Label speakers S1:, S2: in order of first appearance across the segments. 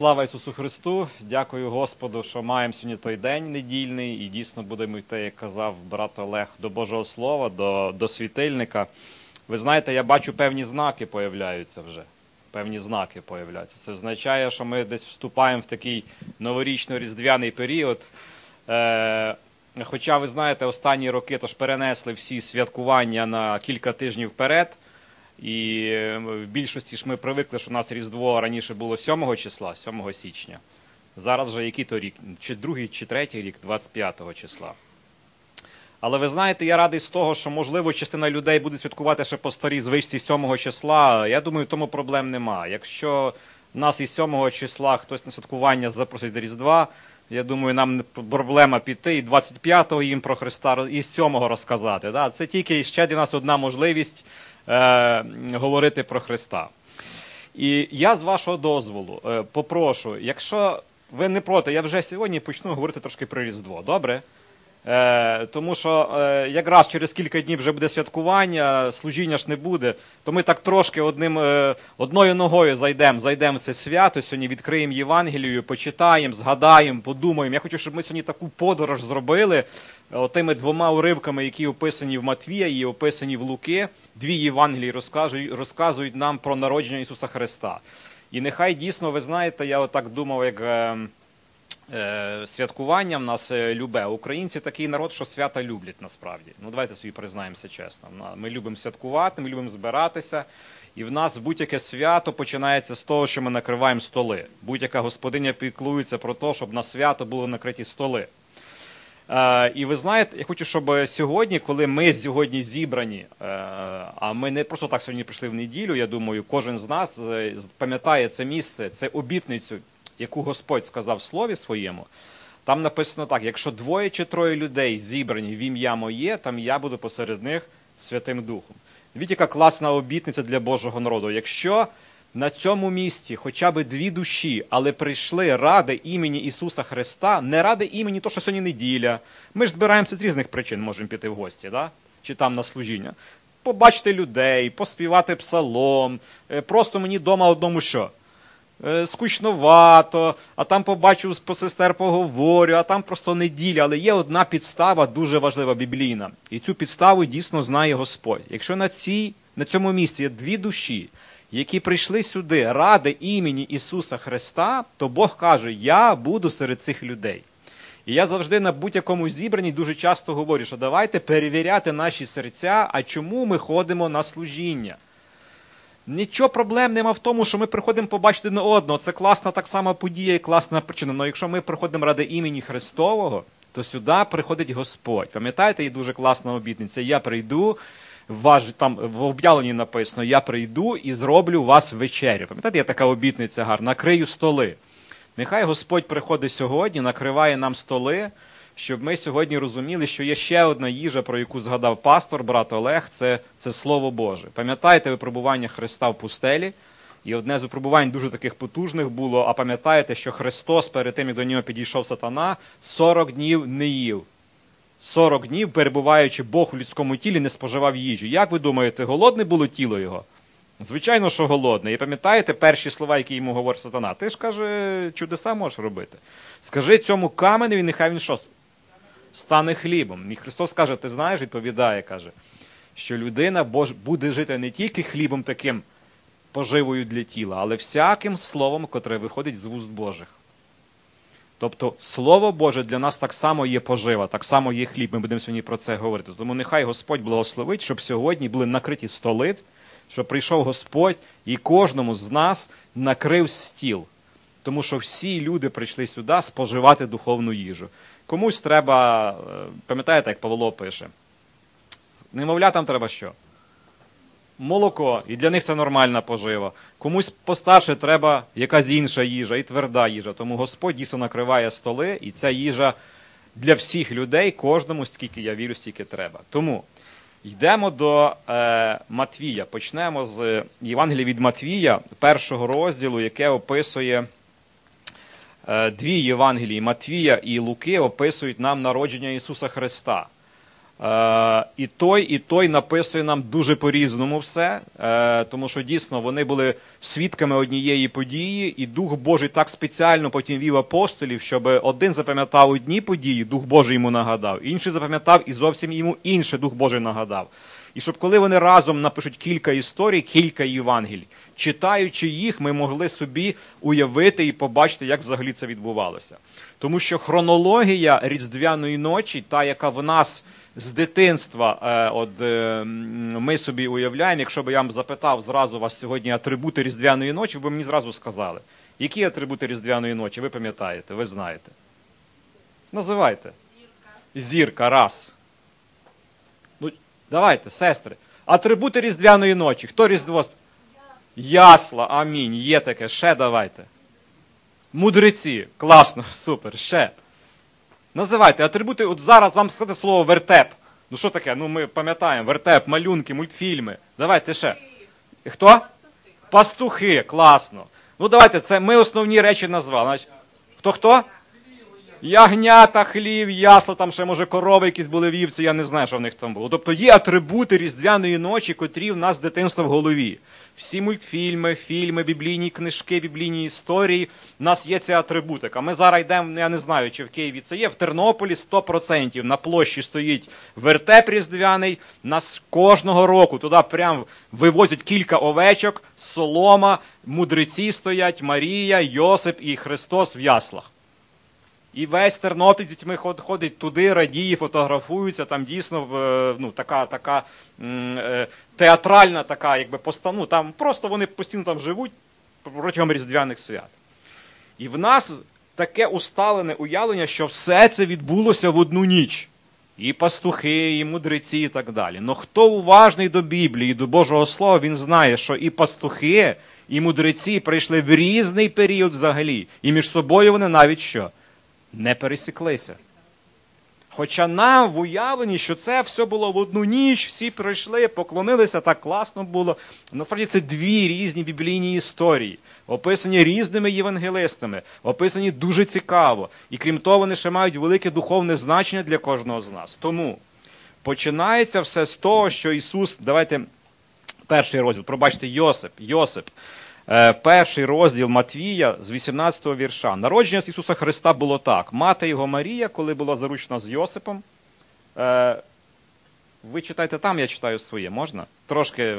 S1: Слава Ісусу Христу! Дякую Господу, що маємо сьогодні той день недільний і дійсно будемо йти, як казав брат Олег, до Божого Слова, до світильника. Ви знаєте, я бачу певні знаки появляються вже. Певні знаки появляються. Це означає, що ми десь вступаємо в такий новорічно-різдвяний період. Хоча, ви знаєте, останні роки тож перенесли всі святкування на кілька тижнів вперед. І в більшості ж ми привикли, що у нас Різдво раніше було 7 числа, 7 січня. Зараз вже який то рік, чи другий, чи третій рік, 25 числа. Але ви знаєте, я радий з того, що, можливо, частина людей буде святкувати ще по старій звичці 7 числа. Я думаю, тому проблем нема. Якщо нас і 7 числа хтось на святкування запросить до Різдва, я думаю, нам не проблема піти і 25-го їм про Христа, і 7-го розказати. Да? Це тільки ще для нас одна можливість говорити про Христа. І я з вашого дозволу попрошу, якщо ви не проти, я вже сьогодні почну говорити трошки про Різдво, добре? Тому що якраз через кілька днів вже буде святкування, служіння ж не буде, то ми так трошки одною ногою зайдемо в це свято, сьогодні відкриємо Євангелію, почитаємо, згадаємо, подумаємо. Я хочу, щоб ми сьогодні таку подорож зробили отими двома уривками, які описані в Матвія і описані в Луки. Дві Євангелії розказують нам про народження Ісуса Христа. І нехай дійсно, ви знаєте, я отак думав, як святкування в нас любе. Українці такий народ, що свята люблять насправді. Ну давайте собі признаємося чесно. Ми любимо святкувати, ми любимо збиратися. І в нас будь-яке свято починається з того, що ми накриваємо столи. Будь-яка господиня піклується про те, щоб на свято були накриті столи. І ви знаєте, я хочу, щоб сьогодні, коли ми сьогодні зібрані, а ми не просто так сьогодні прийшли в неділю, я думаю, кожен з нас пам'ятає це місце, це обітницю, яку Господь сказав в Слові Своєму. Там написано так: якщо 2 чи 3 людей зібрані в ім'я Моє, там я буду посеред них Святим Духом. Дивіться, яка класна обітниця для Божого народу. Якщо на цьому місці хоча б 2 душі, але прийшли ради імені Ісуса Христа, не ради імені того, що сьогодні неділя. Ми ж збираємося з різних причин, можемо піти в гості, да? Чи там на служіння. Побачити людей, поспівати псалом, просто мені вдома одному що? Скучновато, а там побачу, по сестер поговорю, а там просто неділя. Але є одна підстава дуже важлива, біблійна. І цю підставу дійсно знає Господь. Якщо на цьому місці є 2 душі, які прийшли сюди ради імені Ісуса Христа, то Бог каже: я буду серед цих людей. І я завжди на будь-якому зібранні дуже часто говорю, що давайте перевіряти наші серця, а чому ми ходимо на служіння. Нічого проблем нема в тому, що ми приходимо побачити одне одного. Це класна так само подія і класна причина. Але якщо ми приходимо ради імені Христового, то сюди приходить Господь. Пам'ятаєте, є дуже класна обітниця: я прийду, там в об'явленні написано: я прийду і зроблю вас вечерю. Пам'ятаєте, є така обітниця гарна: накрию столи. Нехай Господь приходить сьогодні, накриває нам столи, щоб ми сьогодні розуміли, що є ще одна їжа, про яку згадав пастор, брат Олег, це Слово Боже. Пам'ятаєте випробування Христа в пустелі? І одне з випробувань дуже таких потужних було, а пам'ятаєте, що Христос перед тим, як до нього підійшов сатана, 40 днів не їв. 40 днів, перебуваючи Бог у людському тілі, не споживав їжі. Як ви думаєте, голодне було тіло його? Звичайно, що голодне. І пам'ятаєте перші слова, які йому говорить сатана? Ти ж, каже, чудеса можеш робити. Скажи цьому каменеві, нехай він що? Стане хлібом. І Христос каже: ти знаєш, відповідає, каже, що людина буде жити не тільки хлібом таким поживою для тіла, але всяким словом, котре виходить з вуст Божих. Тобто Слово Боже для нас так само є пожива, так само є хліб. Ми будемо сьогодні про це говорити. Тому нехай Господь благословить, щоб сьогодні були накриті столи, щоб прийшов Господь і кожному з нас накрив стіл. Тому що всі люди прийшли сюди споживати духовну їжу. Комусь треба, пам'ятаєте, як Павло пише, немовлятам треба що? Молоко, і для них це нормальна пожива. Комусь постарше треба якась інша їжа, і тверда їжа. Тому Господь дійсно накриває столи, і ця їжа для всіх людей, кожному, скільки я вірю, стільки треба. Тому йдемо до Матвія. Почнемо з Євангелія від Матвія, 1 розділу, яке описує 2 Євангелії, Матвія і Луки, описують нам народження Ісуса Христа. І той написує нам дуже по-різному все, тому що дійсно вони були свідками однієї події, і Дух Божий так спеціально потім вів апостолів, щоб один запам'ятав одні події, Дух Божий йому нагадав, інший запам'ятав і зовсім йому інше Дух Божий нагадав. І щоб коли вони разом напишуть кілька історій, кілька Євангелій, читаючи їх, ми могли собі уявити і побачити, як взагалі це відбувалося. Тому що хронологія Різдвяної ночі, та, яка в нас з дитинства, ми собі уявляємо, якщо б я вам запитав зразу вас сьогодні атрибути Різдвяної ночі, ви б мені зразу сказали. Які атрибути Різдвяної ночі? Ви пам'ятаєте, ви знаєте. Називайте. Зірка, раз. Ну, давайте, сестри. Атрибути Різдвяної ночі. Хто Різдво? Ясла, амінь. Є таке. Ще давайте. Мудреці. Класно, супер. Ще. Називайте атрибути. От зараз вам сказати слово вертеп. Ну що таке? Ну ми пам'ятаємо. Вертеп, малюнки, мультфільми. Давайте ще. Хто? Пастухи. Класно. Ну давайте, це ми основні речі назвали. Хто? Ягнята, хлів, ясло, там ще, може, корови якісь були, вівці, я не знаю, що в них там було. Тобто є атрибути Різдвяної ночі, котрі в нас з дитинства в голові. Всі мультфільми, фільми, біблійні книжки, біблійні історії, в нас є ця атрибутика. Ми зараз йдемо, я не знаю, чи в Києві це є, в Тернополі 100%. На площі стоїть вертеп різдвяний, нас кожного року туди прям вивозять кілька овечок, солома, мудреці стоять, Марія, Йосип і Христос в яслах. І весь Тернопіль з дітьми ходить туди, радіє, фотографуються, там дійсно така театральна така, якби постанова, там просто вони постійно там живуть протягом різдвяних свят. І в нас таке усталене уявлення, що все це відбулося в одну ніч. І пастухи, і мудреці, і так далі. Но хто уважний до Біблії, до Божого Слова, він знає, що і пастухи, і мудреці прийшли в різний період взагалі. І між собою вони навіть що? Не пересіклися. Хоча нам в уявленні, що це все було в одну ніч, всі прийшли, поклонилися, так класно було. Насправді це дві різні біблійні історії, описані різними євангелистами, описані дуже цікаво. І крім того, вони ще мають велике духовне значення для кожного з нас. Тому починається все з того, що Ісус, давайте перший розділ, пробачте, Йосип. Перший розділ Матвія з 18-го вірша. Народження з Ісуса Христа було так. Мати його Марія, коли була заручена з Йосипом. Ви читайте там, я читаю своє. Можна? Трошки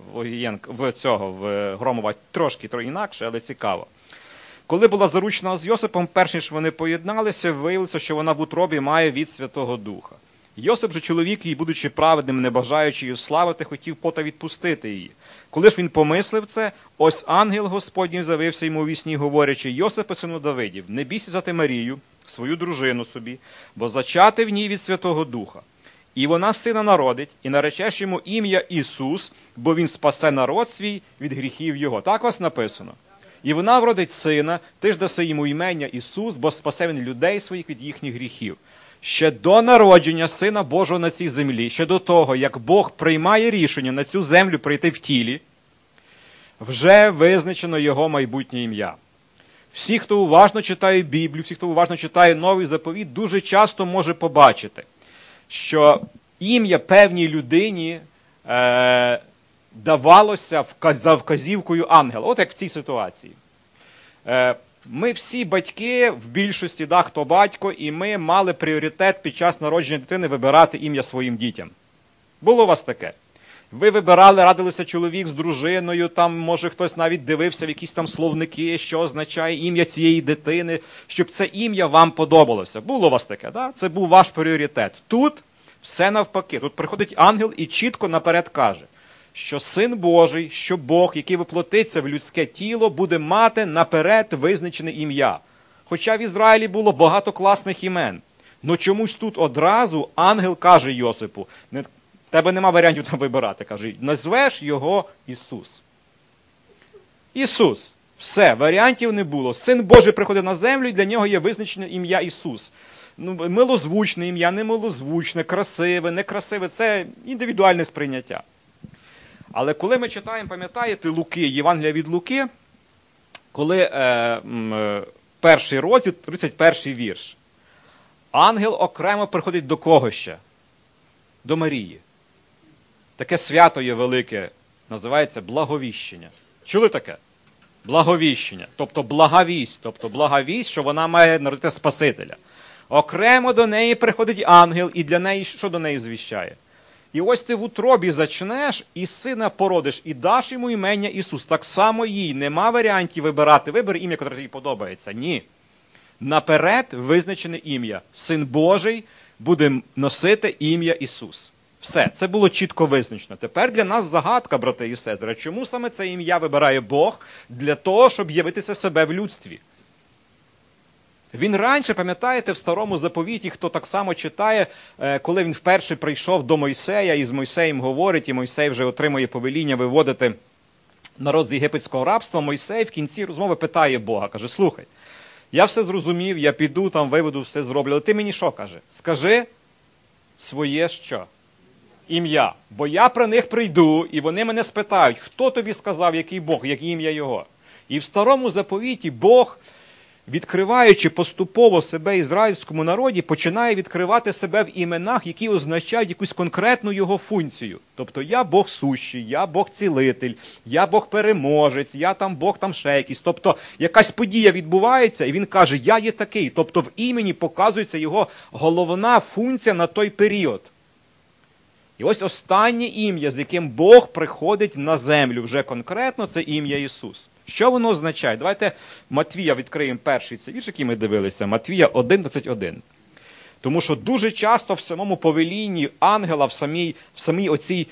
S1: в Громова трошки інакше, але цікаво. Коли була заручена з Йосипом, перш ніж вони поєдналися, виявилося, що вона в утробі має від Святого Духа. Йосип же чоловік її, будучи праведним, не бажаючи її славити, хотів пота відпустити її. Коли ж він помислив це, ось ангел Господній з'явився йому у вісні, говорячи: Йосипе, сину Давидів, не бійся взяти Марію, свою дружину собі, бо зачати в ній від Святого Духа. І вона сина народить, і наречеш йому ім'я Ісус, бо він спасе народ свій від гріхів його. Так ось написано. І вона вродить сина, ти ж даси йому імення Ісус, бо спасе він людей своїх від їхніх гріхів. Ще до народження Сина Божого на цій землі, ще до того, як Бог приймає рішення на цю землю прийти в тілі, вже визначено його майбутнє ім'я. Всі, хто уважно читає Біблію, всі, хто уважно читає Новий Заповіт, дуже часто може побачити, що ім'я певній людині давалося за вказівкою ангела. От як в цій ситуації. Ми всі батьки, в більшості, хто батько, і ми мали пріоритет під час народження дитини вибирати ім'я своїм дітям. Було у вас таке? Ви вибирали, радилися чоловік з дружиною, там, може, хтось навіть дивився в якісь там словники, що означає ім'я цієї дитини, щоб це ім'я вам подобалося. Було у вас таке, да? Це був ваш пріоритет. Тут все навпаки. Тут приходить ангел і чітко наперед каже, що Син Божий, що Бог, який воплотиться в людське тіло, буде мати наперед визначене ім'я. Хоча в Ізраїлі було багато класних імен. Но чомусь тут одразу ангел каже Йосипу: тебе нема варіантів там вибирати. Каже, назвеш його Ісус. Ісус. Все, варіантів не було. Син Божий приходить на землю, і для нього є визначене ім'я Ісус. Милозвучне ім'я, немилозвучне, красиве, некрасиве – це індивідуальне сприйняття. Але коли ми читаємо, пам'ятаєте, Луки, Євангелія від Луки, коли перший розділ, 31-й вірш, ангел окремо приходить до кого ще? до Марії. Таке свято є велике, називається благовіщення. Чули таке? Благовіщення, тобто благовість, що вона має народити Спасителя. Окремо до неї приходить ангел, і для неї, що до неї звіщає? І ось ти в утробі зачнеш, і сина породиш, і даш йому імення Ісус. Так само їй, нема варіантів вибирати. Вибери ім'я, яке тобі подобається. Ні. Наперед визначене ім'я. Син Божий буде носити ім'я Ісус. Все, це було чітко визначено. Тепер для нас загадка, брати і сестри. Чому саме це ім'я вибирає Бог? Для того, щоб явитися себе в людстві. Він раніше, пам'ятаєте, в Старому Заповіті, хто так само читає, коли він вперше прийшов до Мойсея і з Мойсеєм говорить, і Мойсей вже отримує повеління виводити народ з єгипетського рабства, Мойсей в кінці розмови питає Бога, каже, слухай, я все зрозумів, я піду, там виведу, все зроблю, але ти мені що, каже? Скажи своє що? Ім'я. Бо я про них прийду, і вони мене спитають, хто тобі сказав, який Бог, яке ім'я його. І в Старому Заповіті Бог, відкриваючи поступово себе ізраїльському народі, починає відкривати себе в іменах, які означають якусь конкретну його функцію. Тобто я Бог сущий, я Бог цілитель, я Бог переможець, я там Бог там ще якийсь. Тобто якась подія відбувається, і він каже, я є такий. Тобто в імені показується його головна функція на той період. І ось останнє ім'я, з яким Бог приходить на землю вже конкретно, це ім'я Ісус. Що воно означає? Давайте Матвія відкриємо перший цей вірш, який ми дивилися. Матвія 1:21. Тому що дуже часто в самому повелінні ангела, в самій оцій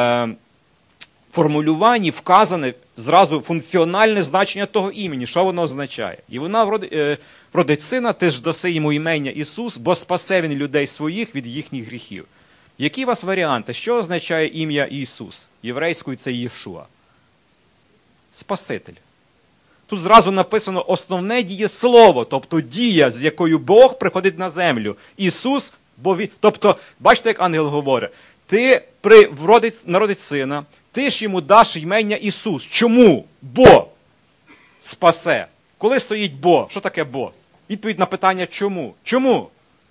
S1: формулюванні вказане зразу функціональне значення того імені. Що воно означає? І вона вродить сина, ти ж даси йому імення Ісус, бо спасе він людей своїх від їхніх гріхів. Які у вас варіанти? Що означає ім'я Ісус? Єврейською це Єшуа. Спаситель. Тут зразу написано основне дієслово, тобто дія, з якою Бог приходить на землю. Ісус, тобто, бачите, як ангел говорить, ти народить сина, ти ж йому даш імення Ісус. Чому? Бо спасе. Коли стоїть бо? Що таке бо? Відповідь на питання чому? Чому?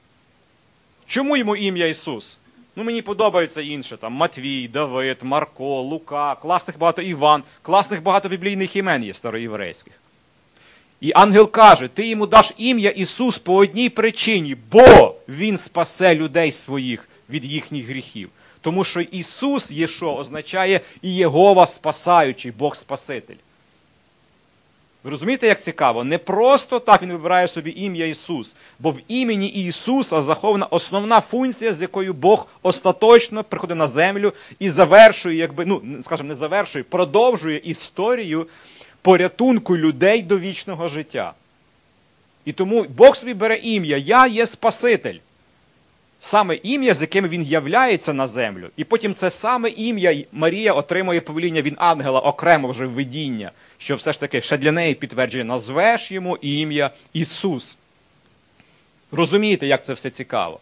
S1: Чому йому ім'я Ісус? Ну, мені подобається інше, там, Матвій, Давид, Марко, Лука, класних багато Іван, класних багато біблійних імен є староєврейських. І ангел каже, ти йому даш ім'я Ісус по одній причині, бо Він спасе людей своїх від їхніх гріхів. Тому що Ісус, Єшо, означає і Єгова спасаючий, Бог Спаситель. Ви розумієте, як цікаво? Не просто так він вибирає собі ім'я Ісус, бо в імені Ісуса захована основна функція, з якою Бог остаточно приходить на землю і завершує, продовжує історію порятунку людей до вічного життя. І тому Бог собі бере ім'я, я є Спаситель. Саме ім'я, з яким він являється на землю. І потім це саме ім'я Марія отримує повеління від ангела окремо вже в видіння, що все ж таки ще для неї підтверджує, назвеш йому ім'я Ісус. Розумієте, як це все цікаво?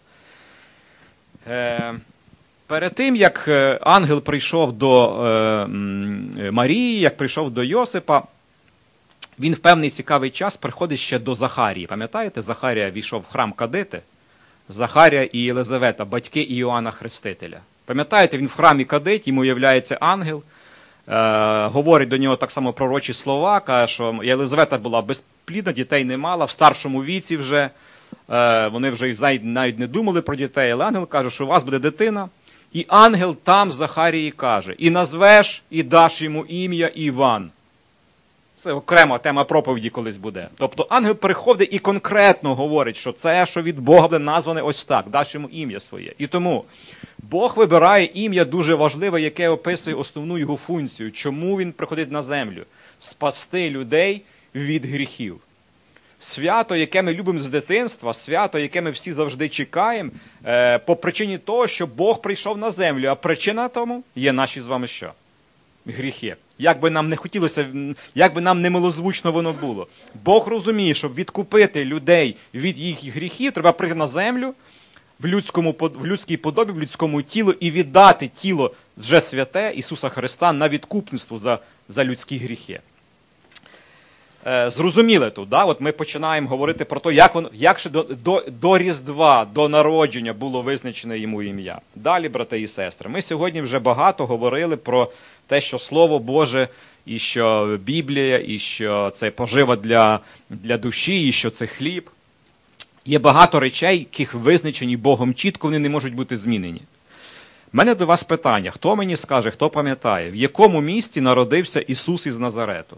S1: Перед тим, як ангел прийшов до Марії, як прийшов до Йосипа, він в певний цікавий час приходить ще до Захарії. Пам'ятаєте, Захарія війшов в храм кадити? Захарія і Єлизавета, батьки Іоанна Хрестителя. Пам'ятаєте, він в храмі кадить, йому являється ангел, говорить до нього так само пророчі слова, каже, що Єлизавета була безплідна, дітей не мала, в старшому віці вже, вони вже навіть не думали про дітей, але ангел каже, що у вас буде дитина. І ангел там Захарії каже, і назвеш, і даш йому ім'я Іван. Це окрема тема проповіді колись буде. Тобто ангел приходить і конкретно говорить, що це, що від Бога буде назване ось так, даш йому ім'я своє. І тому Бог вибирає ім'я дуже важливе, яке описує основну його функцію. Чому він приходить на землю? Спасти людей від гріхів. Свято, яке ми любимо з дитинства, свято, яке ми всі завжди чекаємо, по причині того, що Бог прийшов на землю. А причина тому є наші з вами що? Гріхи. Як би нам не хотілося, як би нам не милозвучно воно було. Бог розуміє, щоб відкупити людей від їх гріхів, треба прийти на землю в людській подобі, в людському тілу і віддати тіло вже святе Ісуса Христа на відкупництво за людські гріхи. зрозуміли тут. Да? От ми починаємо говорити про те, як ще до Різдва, до народження було визначене йому ім'я. Далі, брати і сестри, ми сьогодні вже багато говорили про те, що Слово Боже, і що Біблія, і що це пожива для душі, і що це хліб. Є багато речей, яких визначені Богом чітко, вони не можуть бути змінені. У мене до вас питання. Хто мені скаже, хто пам'ятає, в якому місті народився Ісус із Назарету?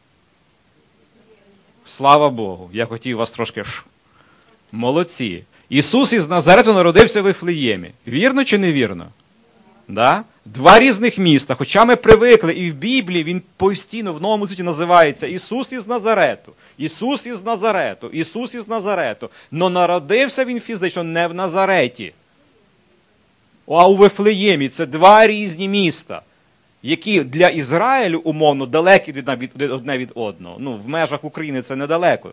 S1: Слава Богу! Я хотів вас трошки... Молодці! Ісус із Назарету народився в Вифлеємі. Вірно чи не вірно? Да? Два різних міста. Хоча ми привикли, і в Біблії він постійно в Новому Завіті називається Ісус із Назарету, Ісус із Назарету, Ісус із Назарету. Но народився він фізично не в Назареті, а у Вифлеємі. Це два різні міста, які для Ізраїлю умовно далекі одне від одного. Ну, в межах України це недалеко.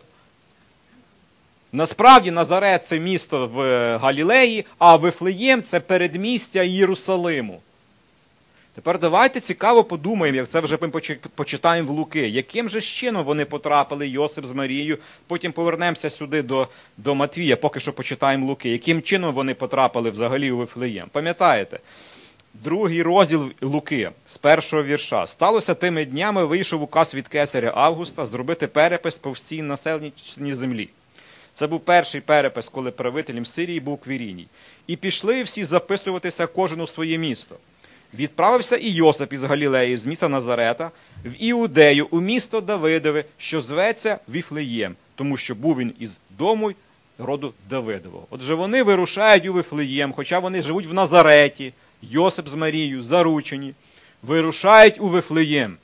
S1: Насправді Назарет – це місто в Галілеї, а Вифлеєм – це передмістя Єрусалиму. Тепер давайте цікаво подумаємо, як це вже ми почитаємо в Луки, яким же чином вони потрапили, Йосип з Марією, потім повернемося сюди до Матвія, поки що почитаємо Луки, яким чином вони потрапили взагалі у Вифлеєм. Пам'ятаєте? 2 розділ Луки, з 1-го вірша. «Сталося тими днями, вийшов указ від кесаря Августа зробити перепис по всій населеній землі». Це був перший перепис, коли правителем Сирії був Квіріній. «І пішли всі записуватися кожен у своє місто. Відправився і Йосип із Галілеї, з міста Назарета, в Іудею, у місто Давидове, що зветься Віфлеєм, тому що був він із дому роду Давидового». Отже, вони вирушають у Вифлеєм, хоча вони живуть в Назареті, Йосип з Марією, заручені, вирушають у Вифлеєм.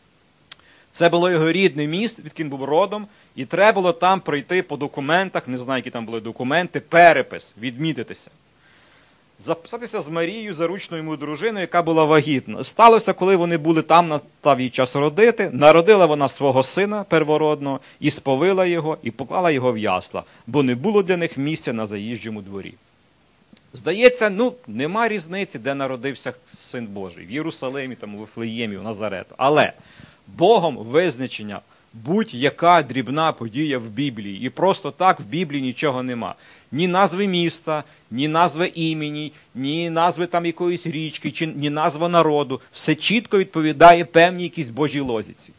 S1: Це було його рідне місто, від він був родом, і треба було там пройти по документах, не знаю, які там були документи, перепис, відмітитися. Записатися з Марією, заручною йому дружиною, яка була вагітна. Сталося, коли вони були там, настав їй час родити, народила вона свого сина первородного, і сповила його, і поклала його в ясла, бо не було для них місця на заїжджому дворі. Здається, нема різниці, де народився Син Божий, в Єрусалимі, там, у Вифлеємі, у Назарету. Але Богом визначення будь-яка дрібна подія в Біблії. І просто так в Біблії нічого нема. Ні назви міста, ні назви імені, ні назви там якоїсь річки, чи ні назва народу. Все чітко відповідає певній якійсь Божій логіці.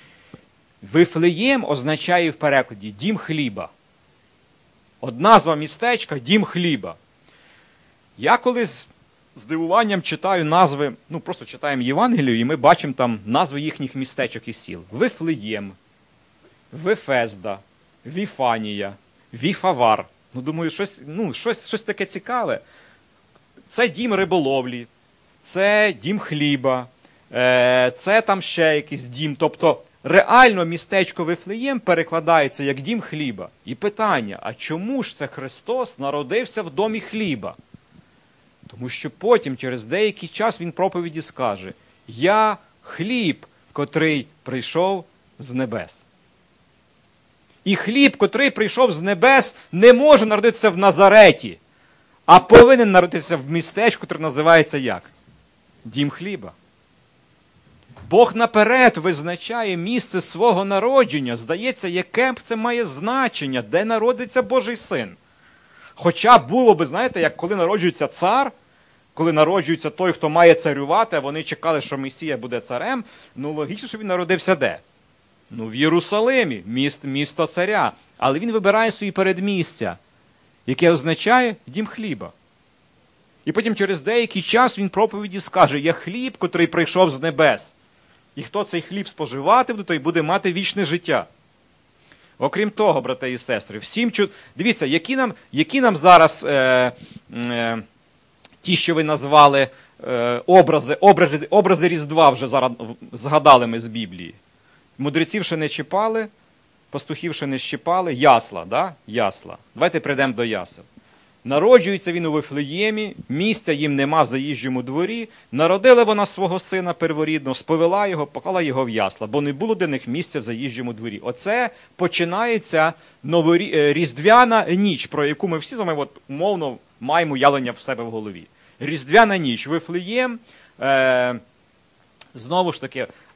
S1: Вифлеєм означає в перекладі «дім хліба». От назва містечка – «дім хліба». Я колись з здивуванням читаю назви, просто читаємо Євангелію, і ми бачимо там назви їхніх містечок і сіл. Вифлеєм, Вифезда, Віфанія, Віфавар. Думаю, щось таке цікаве. Це дім риболовлі, це дім хліба, це там ще якийсь дім. Тобто реально містечко Вифлеєм перекладається як дім хліба. І питання, а чому ж це Христос народився в домі хліба? Тому що потім, через деякий час, він проповіді скаже: «Я хліб, котрий прийшов з небес». І хліб, котрий прийшов з небес, не може народитися в Назареті, а повинен народитися в містечку, котре називається як? Дім хліба. Бог наперед визначає місце свого народження. Здається, яке б це має значення, де народиться Божий Син. Хоча було би, знаєте, як коли народжується цар, коли народжується той, хто має царювати, а вони чекали, що Месія буде царем, логічно, що він народився де? В Єрусалимі, місто царя. Але він вибирає собі передмістя, яке означає дім хліба. І потім через деякий час він проповіді скаже: «Я хліб, котрий прийшов з небес. І хто цей хліб споживатиме, той буде мати вічне життя». Окрім того, брати і сестри, дивіться, які нам зараз ті, що ви назвали образи Різдва, вже зараз згадали ми з Біблії. Мудреців ще не чіпали, пастухів ще не щіпали, ясла, да? Ясла. Давайте прийдемо до ясел. Народжується він у Вифлеємі, місця їм нема в заїжджому дворі, народила вона свого сина перворідного, сповела його, поклала його в ясла, бо не було для них місця в заїжджому дворі. Оце починається різдвяна ніч, про яку ми всі з вами умовно маємо уявлення в себе в голові. Різдвяна ніч, Вифлеєм, знову ж таки,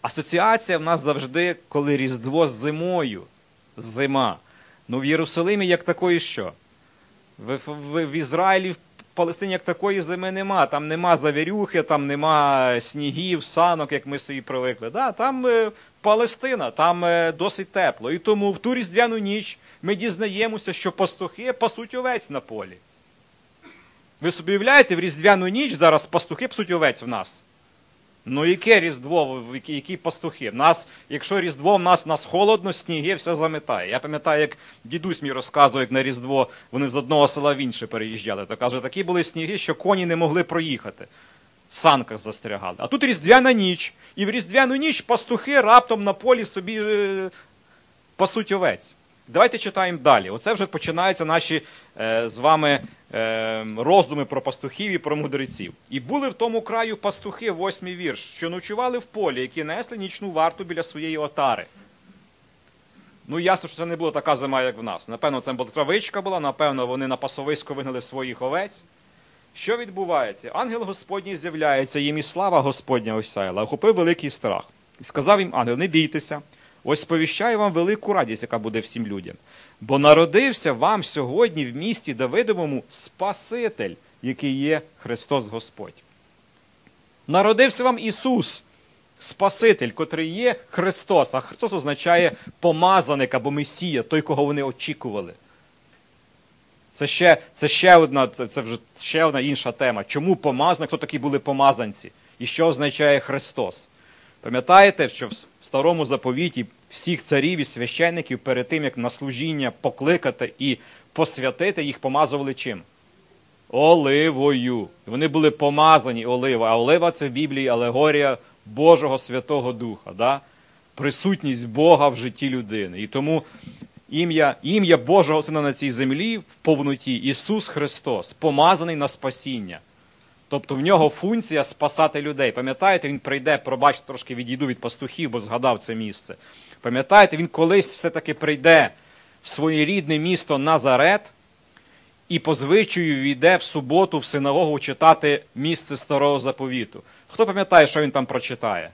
S1: Асоціація в нас завжди, коли Різдво з зимою. Зима. Ну в Єрусалимі як такої що? В Ізраїлі, в Палестині як такої зими нема. Там нема завірюхи, там нема снігів, санок, як ми собі привикли. Да, там Палестина, там досить тепло. І тому в ту різдвяну ніч ми дізнаємося, що пастухи пасуть овець на полі. Ви собі уявляєте, в різдвяну ніч зараз пастухи пасуть овець в нас? Ну яке Різдво, які пастухи? В нас, якщо Різдво, в нас холодно, сніги, все заметає. Я пам'ятаю, як дідусь мій розказував, як на Різдво вони з одного села в інше переїжджали. То каже, такі були сніги, що коні не могли проїхати. В санках застрягали. А тут різдвяна ніч. І в різдвяну ніч пастухи раптом на полі собі пасуть овець. Давайте читаємо далі. Оце вже починаються наші з вами роздуми про пастухів і про мудреців. «І були в тому краю пастухи», 8-й вірш, «що ночували в полі, які несли нічну варту біля своєї отари». Ну, ясно, що це не була така зима, як в нас. Напевно, це була травичка була, напевно, вони на пасовисько вигнали своїх овець. Що відбувається? Ангел Господній з'являється, їм і слава Господня осяяла, охопив великий страх. І сказав їм ангел, не бійтеся, ось сповіщаю вам велику радість, яка буде всім людям. Бо народився вам сьогодні в місті Давидовому Спаситель, який є Христос Господь. Народився вам Ісус, Спаситель, котрий є Христос. А Христос означає помазаник або Месія, той, кого вони очікували. Це ще одна інша тема. Чому помазаник, хто такі були помазанці? І що означає Христос? Пам'ятаєте, що в Старому заповіті всіх царів і священників перед тим, як на служіння покликати і посвятити, їх помазували чим? Оливою. Вони були помазані оливою. А олива – це в Біблії алегорія Божого Святого Духа. Да? Присутність Бога в житті людини. І тому ім'я Божого Сина на цій землі в повноті – Ісус Христос, помазаний на спасіння. Тобто в нього функція спасати людей. Пам'ятаєте, він прийде, пробачте, трошки відійду від пастухів, бо згадав це місце. Пам'ятаєте, він колись все-таки прийде в своє рідне місто Назарет і по звичаю війде в суботу в синагогу читати місце Старого Заповіту. Хто пам'ятає, що він там прочитає?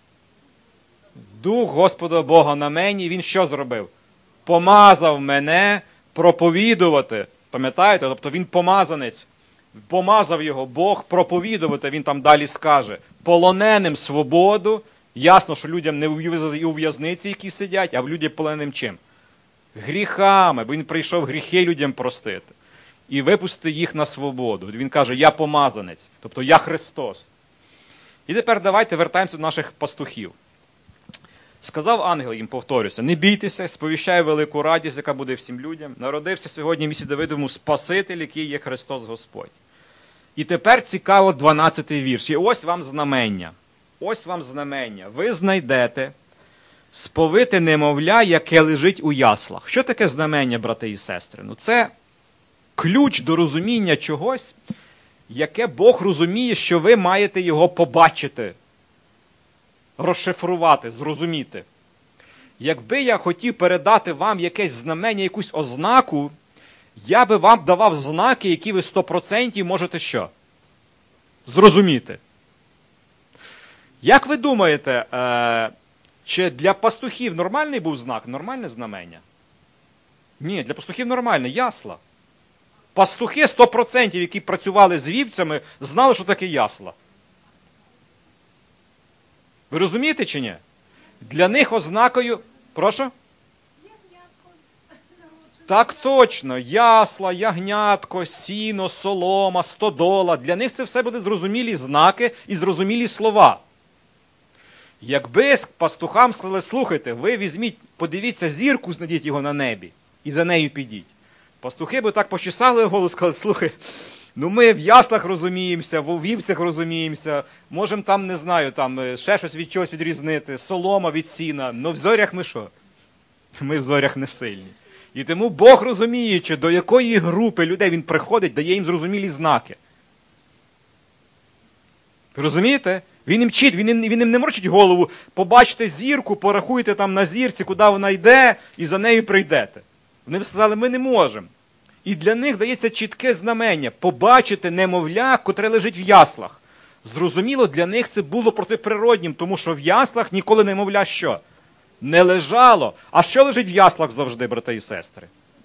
S1: Дух Господа Бога на мені. Він що зробив? Помазав мене проповідувати. Пам'ятаєте? Тобто він помазанець. Помазав його Бог проповідувати, він там далі скаже, полоненим свободу, ясно, що людям не у в'язниці, які сидять, а в людям полоненим чим? Гріхами, бо він прийшов гріхи людям простити і випустити їх на свободу. Він каже, я помазанець, тобто я Христос. І тепер давайте вертаємося до наших пастухів. Сказав ангел їм, повторюся, не бійтеся, сповіщаю велику радість, яка буде всім людям. Народився сьогодні в місті Давидовому Спаситель, який є Христос Господь. І тепер цікаво 12-й вірш. І ось вам знамення. Ось вам знамення. Ви знайдете сповите немовля, яке лежить у яслах. Що таке знамення, брати і сестри? Ну це ключ до розуміння чогось, яке Бог розуміє, що ви маєте його побачити. Розшифрувати, зрозуміти. Якби я хотів передати вам якесь знамення, якусь ознаку, я би вам давав знаки, які ви 100% можете що? Зрозуміти. Як ви думаєте, чи для пастухів нормальний був знак? Нормальне знамення? Ні, для пастухів нормальне, ясла. Пастухи 100%, які працювали з вівцями, знали, що таке ясла. Ви розумієте чи ні? Для них ознакою... Прошу? Так точно. Ясла, ягнятко, сіно, солома, стодола. Для них це все були зрозумілі знаки і зрозумілі слова. Якби пастухам сказали, слухайте, ви візьміть, подивіться зірку, знайдіть його на небі і за нею підіть. Пастухи би так почесали голову і сказали, слухай, ну ми в яслах розуміємося, в вівцях розуміємося, можемо там, не знаю, там ще щось від чогось відрізнити, солома від сіна, но в зорях ми що? Ми в зорях не сильні. І тому Бог, розуміючи, до якої групи людей він приходить, дає їм зрозумілі знаки. Ви розумієте? Він їм вчить, він їм не морочить голову, побачите зірку, порахуйте там на зірці, куди вона йде, і за нею прийдете. Вони б сказали, ми не можемо. І для них дається чітке знамення – побачити немовля, котре лежить в яслах. Зрозуміло, для них це було протиприроднім, тому що в яслах ніколи немовля що? Не лежало. А що лежить в яслах завжди, брати і сестри?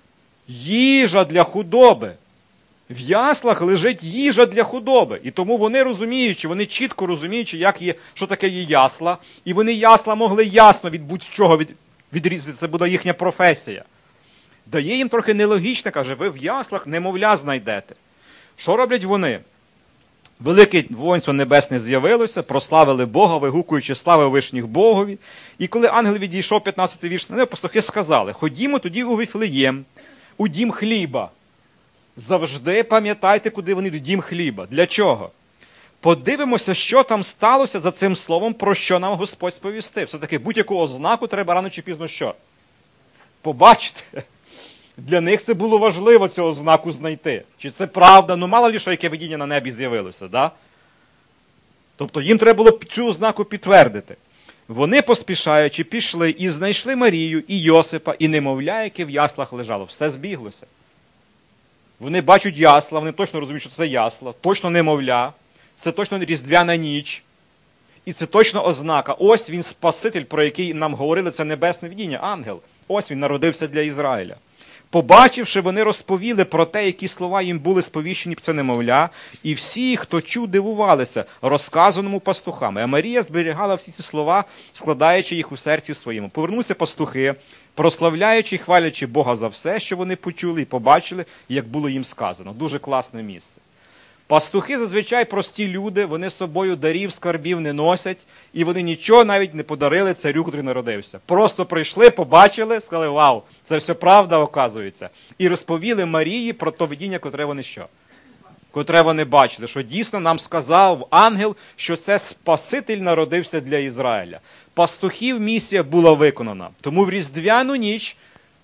S1: Їжа для худоби. В яслах лежить їжа для худоби. І тому вони розуміючи, вони чітко розуміючи, що таке є ясла, і вони ясла могли ясно від будь-чого відрізати, це буде їхня професія. Дає їм трохи нелогічно, каже, ви в яслах немовля знайдете. Що роблять вони? Велике воїнство небесне з'явилося, прославили Бога, вигукуючи слави вишніх Богові. І коли ангел відійшов, 15-й вірш, на нього пастухи сказали, ходімо тоді у Вифлеєм, у дім хліба. Завжди пам'ятайте, куди вони йдуть, дім хліба. Для чого? Подивимося, що там сталося за цим словом, про що нам Господь сповістив. Все-таки будь-яку ознаку треба рано чи пізно що? Побачити. Для них це було важливо цього знаку знайти. Чи це правда? Ну мало ли що, яке видіння на небі з'явилося, да? Тобто їм треба було цю ознаку підтвердити. Вони, поспішаючи, пішли і знайшли Марію, і Йосипа, і немовля, яке в яслах лежало. Все збіглося. Вони бачать ясла, вони точно розуміють, що це ясла, точно немовля, це точно різдвяна ніч. І це точно ознака. Ось він Спаситель, про який нам говорили, це небесне видіння, ангел. Ось він народився для Ізраїля. Побачивши, вони розповіли про те, які слова їм були сповіщені про це немовля, і всі, хто чув, дивувалися розказаному пастухами. А Марія зберігала всі ці слова, складаючи їх у серці своєму. Повернулися пастухи, прославляючи і хвалячи Бога за все, що вони почули і побачили, як було їм сказано. Дуже класне місце. Пастухи зазвичай прості люди, вони з собою дарів, скарбів не носять, і вони нічого навіть не подарили царю, котрий народився. Просто прийшли, побачили, сказали, вау, це все правда, оказується. І розповіли Марії про то видіння, котре вони що? Котре вони бачили, що дійсно нам сказав ангел, що це Спаситель народився для Ізраїля. Пастухів місія була виконана. Тому в різдвяну ніч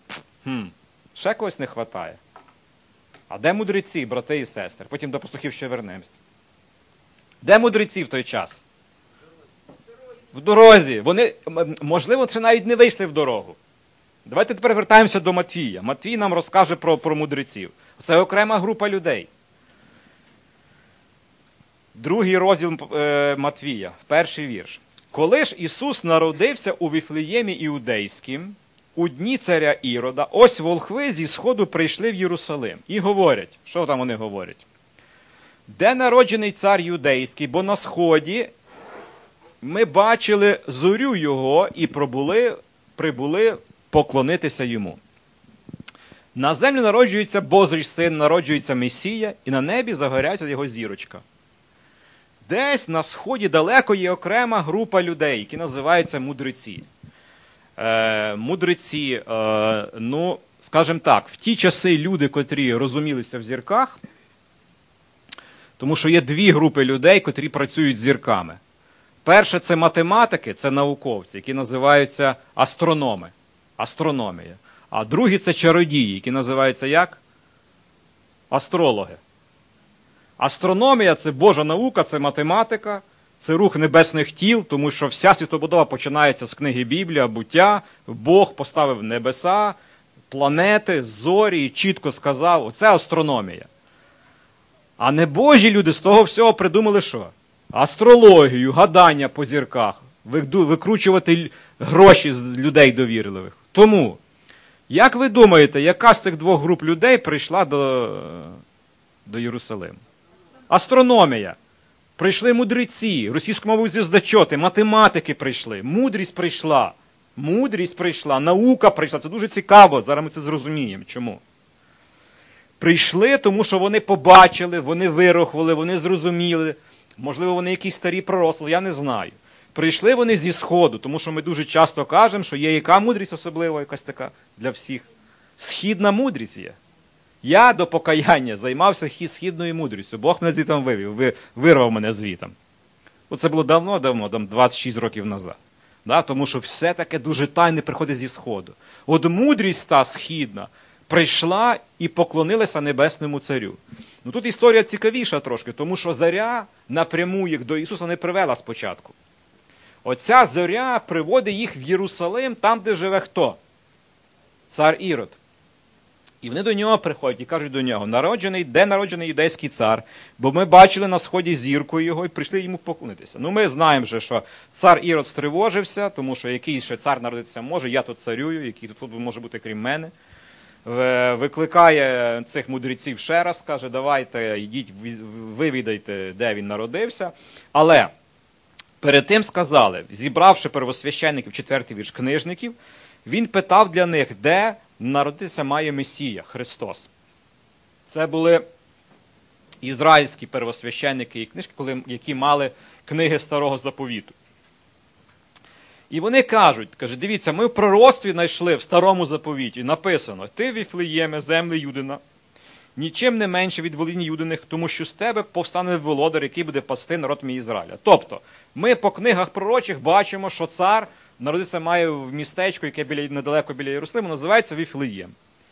S1: ще когось не вистачає. А де мудреці, брати і сестри? Потім до пастухів ще вернемось. Де мудреці в той час? В дорозі. Вони, можливо, ще навіть не вийшли в дорогу. Давайте тепер вертаємося до Матвія. Матвій нам розкаже про мудреців. Це окрема група людей. Другий розділ Матвія, перший вірш. Коли ж Ісус народився у Вифлеємі Іудейськім, у дні царя Ірода, ось волхви зі сходу прийшли в Єрусалим. І говорять, що там вони говорять? Де народжений цар юдейський, бо на сході ми бачили зорю його і прибули поклонитися йому. На землі народжується Божий син, народжується Месія, і на небі загоряється його зірочка. Десь на сході далеко є окрема група людей, які називаються мудреці. Мудреці, ну, скажімо так, в ті часи люди, котрі розумілися в зірках, тому що є дві групи людей, котрі працюють з зірками. Перше – це математики, це науковці, які називаються астрономи, астрономія. А другі – це чародії, які називаються як? Астрологи. Астрономія – це Божа наука, це математика, це рух небесних тіл, тому що вся світобудова починається з книги Біблія, буття, Бог поставив небеса, планети, зорі і чітко сказав, оце астрономія. А небожі люди з того всього придумали що? Астрологію, гадання по зірках, викручувати гроші з людей довірливих. Тому, як ви думаєте, яка з цих двох груп людей прийшла до Єрусалиму? Астрономія. Прийшли мудреці, російськомовні звіздочоти, математики прийшли, мудрість прийшла, наука прийшла. Це дуже цікаво, зараз ми це зрозуміємо. Чому? Прийшли, тому що вони побачили, вони вирахували, вони зрозуміли. Можливо, вони якісь старі проросли, я не знаю. Прийшли вони зі Сходу, тому що ми дуже часто кажемо, що є яка мудрість особлива, якась така для всіх. Східна мудрість є. Я до покаяння займався східною мудрістю. Бог мене звітом вивів, вирвав мене звітом. Оце було давно, там 26 років назад. Да? Тому що все таке дуже тайне приходить зі Сходу. От мудрість та східна прийшла і поклонилася Небесному Царю. Ну тут історія цікавіша трошки, тому що зоря напряму їх до Ісуса не привела спочатку. Оця зоря приводить їх в Єрусалим, там, де живе хто? Цар Ірод. І вони до нього приходять і кажуть до нього: де народжений юдейський цар? Бо ми бачили на сході зірку його і прийшли йому поклонитися. Ну, ми знаємо вже, що цар Ірод стривожився, тому що який ще цар народитися може, я тут царюю, який тут може бути крім мене. Викликає цих мудреців ще раз, каже: давайте, йдіть, вивідайте, де він народився. Але перед тим сказали, зібравши первосвященників, 4-й вірш, книжників, він питав для них, де народитися має Месія, Христос. Це були ізраїльські первосвященники і книжки, які мали книги Старого Заповіту. І вони кажуть, дивіться, ми в пророцтві знайшли в Старому Заповіті, написано: ти, Віфлеєме, земле Юдина, нічим не менше від волині Юдиних, тому що з тебе повстане володар, який буде пасти народ мій Ізраїля. Тобто, ми по книгах пророчих бачимо, що цар народитися має в містечку, яке недалеко біля Єрусалиму, називається Віфлеєм.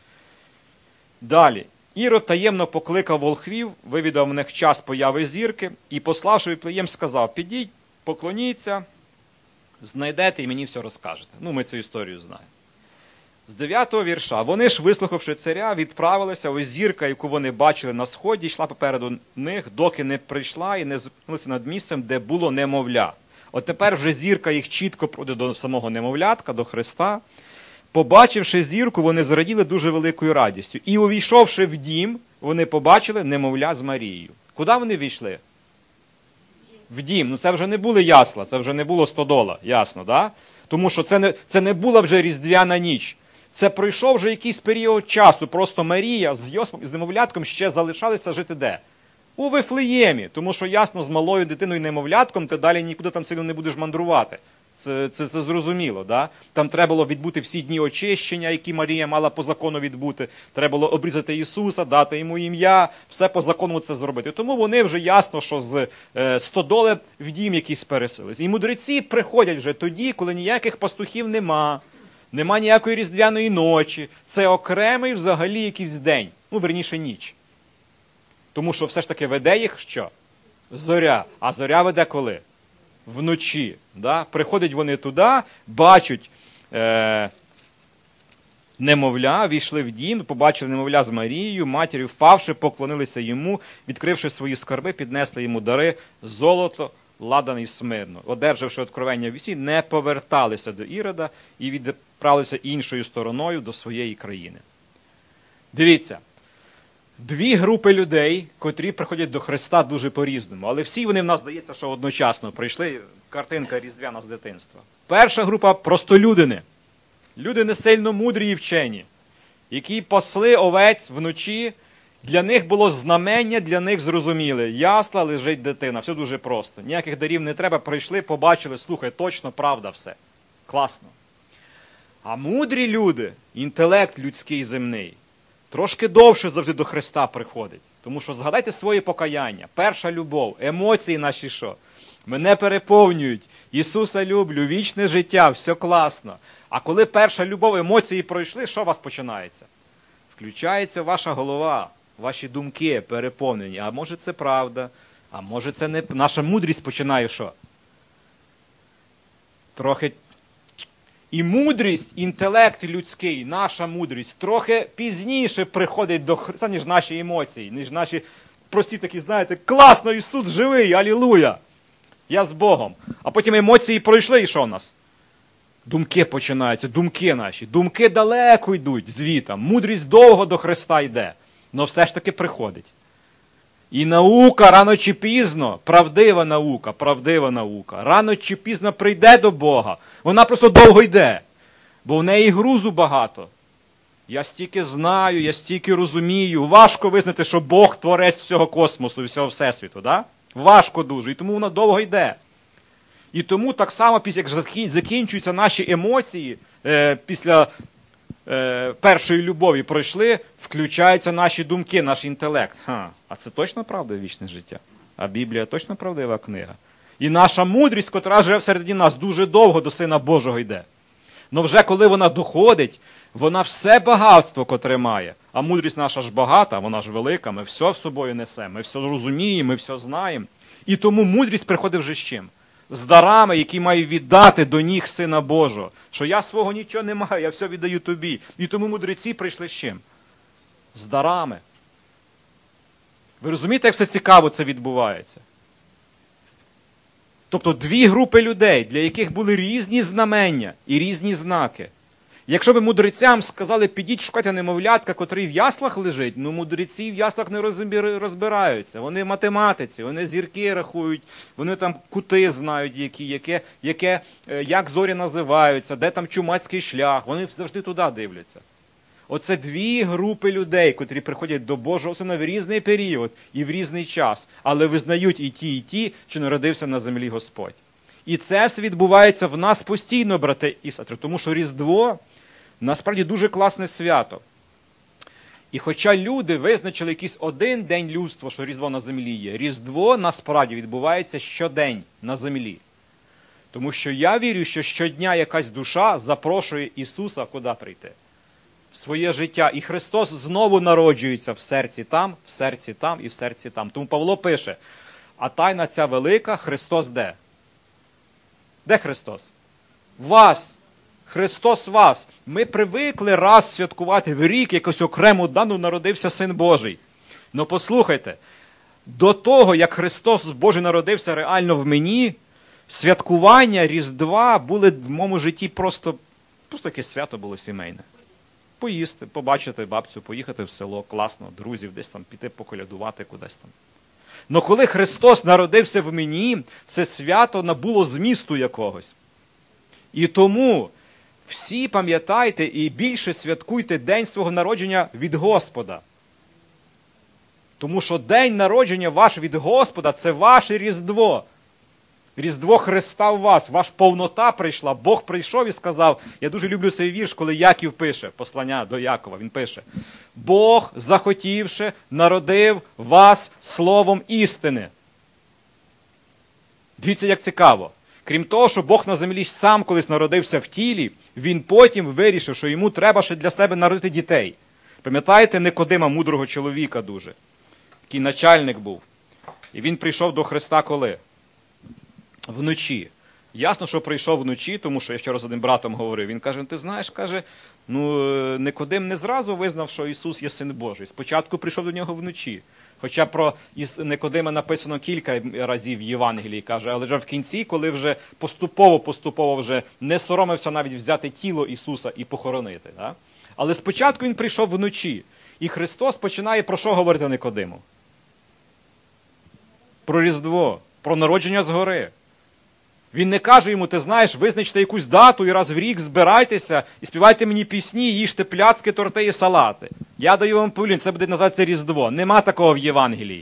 S1: Далі. Ірод таємно покликав волхвів, вивідав в них час появи зірки, і, пославши Віфлеєм, сказав: підіть, поклоніться, знайдете і мені все розкажете. Ну, ми цю історію знаємо. З 9-го вірша. Вони ж, вислухавши царя, відправилися. Ось зірка, яку вони бачили на сході, йшла попереду них, доки не прийшла і не зупинилася над місцем, де було немовля. От тепер вже зірка їх чітко проводить до самого немовлятка, до Христа. Побачивши зірку, вони зраділи дуже великою радістю. І, увійшовши в дім, вони побачили немовля з Марією. Куди вони війшли? В дім. Ну це вже не були ясла, це вже не було стодола, ясно, да? Тому що це не була вже різдвяна ніч. Це пройшов вже якийсь період часу. Просто Марія з Йосипом і з немовлятком ще залишалися жити де? У Вифлеємі. Тому що, ясно, з малою дитиною і немовлятком ти далі нікуди там сильно не будеш мандрувати. Це зрозуміло, да? Там треба було відбути всі дні очищення, які Марія мала по закону відбути. Треба було обрізати Ісуса, дати йому ім'я, все по закону це зробити. Тому вони вже ясно, що з стодоли в дім якийсь переселились. І мудреці приходять вже тоді, коли ніяких пастухів нема ніякої різдвяної ночі. Це окремий взагалі якийсь день, ну, верніше, ніч. Тому що все ж таки веде їх що? Зоря. А зоря веде коли? Вночі. Да? Приходять вони туди, бачать немовля, війшли в дім, побачили немовля з Марією, матір'ю, впавши, поклонилися йому, відкривши свої скарби, піднесли йому дари, золото, ладан і смирно. Одержавши откровення вісі, не поверталися до Ірода і відправилися іншою стороною до своєї країни. Дивіться. Дві групи людей, котрі приходять до Христа дуже по-різному, але всі вони в нас, здається, що одночасно прийшли, картинка різдвяна з дитинства. Перша група – простолюдини. Люди не сильно мудрі і вчені, які пасли овець вночі. Для них було знамення, для них зрозуміли. Ясла, лежить дитина, все дуже просто. Ніяких дарів не треба, прийшли, побачили, слухай, точно, правда все. Класно. А мудрі люди, інтелект людський земний, трошки довше завжди до Христа приходить. Тому що згадайте своє покаяння, перша любов, емоції наші що? Мене переповнюють, Ісуса люблю, вічне життя, все класно. А коли перша любов, емоції пройшли, що у вас починається? Включається ваша голова, ваші думки переповнені. А може це правда, а може це не... Наша мудрість починає що? Трохи... І мудрість, інтелект людський, наша мудрість, трохи пізніше приходить до Христа, ніж наші емоції, ніж наші прості такі, знаєте, класно, Ісус живий, алілуя, я з Богом. А потім емоції пройшли, і що в нас? Думки починаються, думки наші. Думки далеко йдуть звітом, мудрість довго до Христа йде, але все ж таки приходить. І наука рано чи пізно, правдива наука, рано чи пізно прийде до Бога. Вона просто довго йде, бо в неї грузу багато. Я стільки знаю, я стільки розумію. Важко визнати, що Бог творець всього космосу і всього всесвіту. Да? Важко дуже, і тому вона довго йде. І тому так само, як закінчуються наші емоції, після першої любові пройшли, включаються наші думки, наш інтелект. А це точно правда вічне життя? А Біблія точно правдива книга? І наша мудрість, котра живе всередині нас, дуже довго до Сина Божого йде. Но вже коли вона доходить, вона все багатство, котре має. А мудрість наша ж багата, вона ж велика, ми все з собою несемо, ми все розуміємо, ми все знаємо. І тому мудрість приходить вже з чим? З дарами, які маю віддати до ніг Сина Божого. Що я свого нічого не маю, я все віддаю тобі. І тому мудреці прийшли з чим? з дарами. Ви розумієте, як все цікаво це відбувається? Тобто дві групи людей, для яких були різні знамення і різні знаки. Якщо би мудрецям сказали, підіть шукайте немовлятка, котрий в яслах лежить, ну мудреці в яслах не розбираються. Вони в математиці, вони зірки рахують, вони там кути знають, як зорі називаються, де там чумацький шлях, вони завжди туди дивляться. Оце дві групи людей, котрі приходять до Божого Сина в різний період і в різний час, але визнають і ті, що народився на землі Господь. І це все відбувається в нас постійно, брати і сестри, тому що Різдво насправді дуже класне свято. І хоча люди визначили якийсь один день людства, що Різдво на землі є, Різдво насправді відбувається щодень на землі. Тому що я вірю, що щодня якась душа запрошує Ісуса куди прийти? В своє життя. І Христос знову народжується в серці там, в серці там і в серці там. Тому Павло пише, а тайна ця велика, Христос де? Де Христос? Вас. Христос вас. Ми привикли раз святкувати в рік якусь окрему дану народився Син Божий. Но послухайте, до того, як Христос Божий народився реально в мені, святкування Різдва були в моєму житті просто якесь свято було сімейне. Поїсти, побачити бабцю, поїхати в село, класно, друзів, десь там піти поколядувати кудись там. Но коли Христос народився в мені, це свято набуло змісту якогось. І тому всі пам'ятайте і більше святкуйте день свого народження від Господа. Тому що день народження ваш від Господа – це ваше Різдво. Різдво Христа в вас, ваша повнота прийшла. Бог прийшов і сказав, я дуже люблю цей вірш, коли Яків пише, послання до Якова, він пише, Бог, захотівши, народив вас словом істини. Дивіться, як цікаво. Крім того, що Бог на землі сам колись народився в тілі, він потім вирішив, що йому треба ще для себе народити дітей. Пам'ятаєте Никодима, мудрого чоловіка дуже? Такий начальник був. І він прийшов до Христа коли? Вночі. Ясно, що прийшов вночі, тому що я вчора з одним братом говорив. Він каже, ти знаєш, Никодим не зразу визнав, що Ісус є Син Божий. Спочатку прийшов до нього вночі. Хоча про Никодима написано кілька разів в Євангелії, каже, але вже в кінці, коли вже поступово вже не соромився навіть взяти тіло Ісуса і похоронити. Да? Але спочатку він прийшов вночі. І Христос починає про що говорити Никодиму? Про Різдво, про народження згори. Він не каже йому, ти знаєш, визначте якусь дату і раз в рік збирайтеся і співайте мені пісні, їжте пляцки, торти і салати. Я даю вам повеління, це буде називатися Різдво. Нема такого в Євангелії.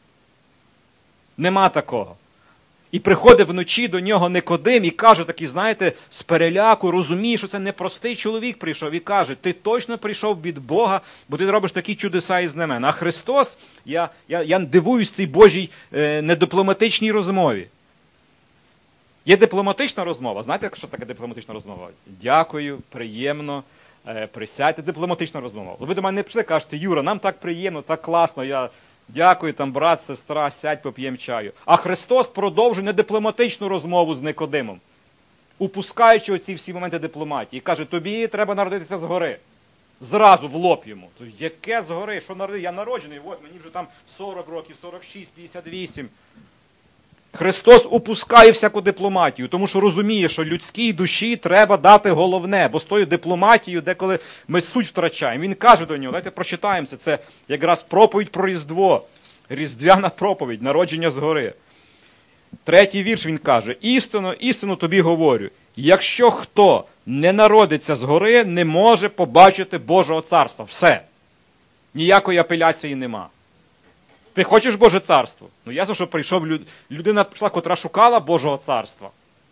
S1: Нема такого. І приходить вночі до нього Никодим і каже такий, знаєте, з переляку, розуміє, що це непростий чоловік прийшов і каже, ти точно прийшов від Бога, бо ти робиш такі чудеса із знамен. А Христос, я дивуюсь цій Божій недипломатичній розмові. Є дипломатична розмова. Знаєте, що таке дипломатична розмова? Дякую, приємно, присядьте. Дипломатична розмова. Ви до мене не прийшли, кажете, Юра, нам так приємно, так класно, я дякую, там, брат, сестра, сядь, поп'ємо чаю. А Христос продовжує недипломатичну розмову з Никодимом, упускаючи оці всі моменти дипломатії. І каже, тобі треба народитися згори. Зразу в лоб йому. Яке згори? Що народити? Я народжений, от мені вже там 40 років, 46, 58. Христос упускає всяку дипломатію, тому що розуміє, що людській душі треба дати головне, бо з тою дипломатією деколи ми суть втрачаємо. Він каже до нього, давайте прочитаємося, це якраз проповідь про Різдво, різдвяна проповідь, народження згори. 3-й вірш він каже, істину тобі говорю, якщо хто не народиться згори, не може побачити Божого царства. Все. Ніякої апеляції нема. Ти хочеш Боже царство? Ну ясно, що прийшов людина, прийшла, котра шукала Божого царства.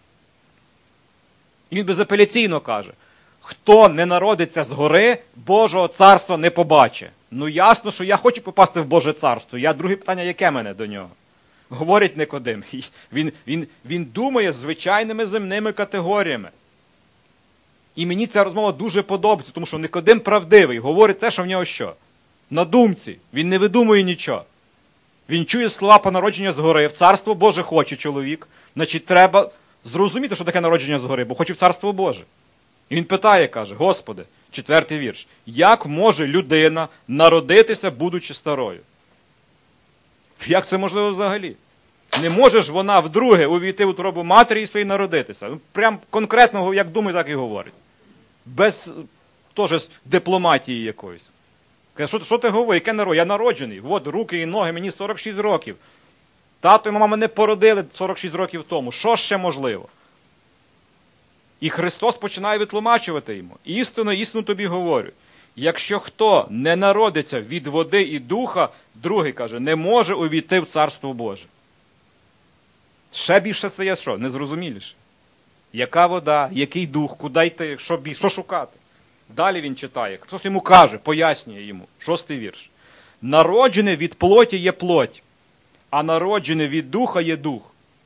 S1: І він безапеляційно каже, хто не народиться згори, Божого царства не побачить. Ну ясно, що я хочу попасти в Боже царство. Друге питання, яке мене до нього? Говорить Никодим. Він думає звичайними земними категоріями. І мені ця розмова дуже подобається, тому що Никодим правдивий, говорить те, що в нього що? На думці. Він не видумує нічого. Він чує слова про народження згори. В царство Боже хоче чоловік. Значить, треба зрозуміти, що таке народження згори, бо хоче в царство Боже. І він питає, каже, Господи, 4-й вірш. Як може людина народитися, будучи старою? Як це можливо взагалі? Не може ж вона вдруге увійти в утробу матері і своїй народитися. Прям конкретно, як думає, так і говорить. Без теж дипломатії якоїсь. Каже, що ти говориш, яке народження? Я народжений. От руки і ноги, мені 46 років. Тато і мама мене породили 46 років тому. Що ще можливо? І Христос починає витлумачувати йому. Істинно, істинно тобі говорю. Якщо хто не народиться від води і духа, другий каже, не може увійти в Царство Боже. Ще більше стає що? Незрозуміліше. Яка вода, який дух, куди йти, що шукати? Далі він читає. Хтось йому каже, пояснює йому. 6-й вірш. Народжене від плоті є плоть, а народжене від духа є дух.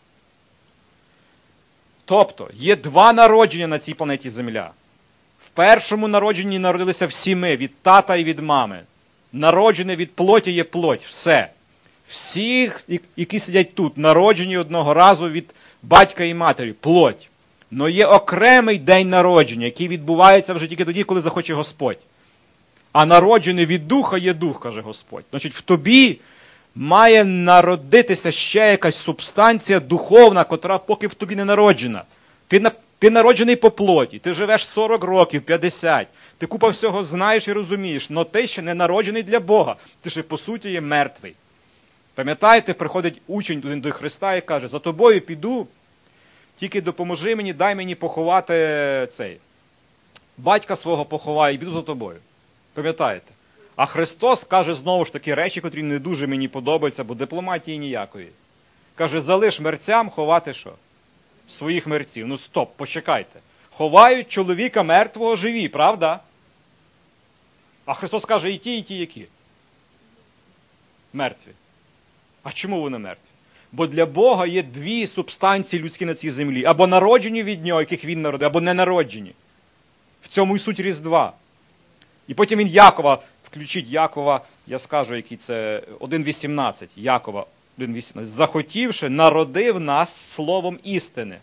S1: Тобто, є два народження на цій планеті Земля. В першому народженні народилися всі ми, від тата і від мами. Народжене від плоті є плоть. Все. Всі, які сидять тут, народжені одного разу від батька і матері. Плоть. Но є окремий день народження, який відбувається вже тільки тоді, коли захоче Господь. А народжений від духа є дух, каже Господь. Значить, в тобі має народитися ще якась субстанція духовна, котра поки в тобі не народжена. Ти народжений по плоті, ти живеш 40 років, 50, ти купа всього знаєш і розумієш, але ти ще не народжений для Бога, ти ще по суті є мертвий. Пам'ятаєте, приходить учень до Христа і каже, за тобою піду, тільки допоможи мені, дай мені поховати батька свого поховаю і піду за тобою. Пам'ятаєте? А Христос каже знову ж таки речі, котрі не дуже мені подобаються, бо дипломатії ніякої. Каже, залиш мерцям ховати що? Своїх мерців. Ну стоп, почекайте. Ховають чоловіка мертвого живі, правда? А Христос каже, і ті, які? Мертві. А чому вони мертві? Бо для Бога є дві субстанції людські на цій землі. Або народжені від Нього, яких Він народив, або не народжені. В цьому і суть Різдва. І потім він Якова, включить Якова, я скажу, який це, 1.18, Якова 1.18. Захотівши, народив нас словом істини.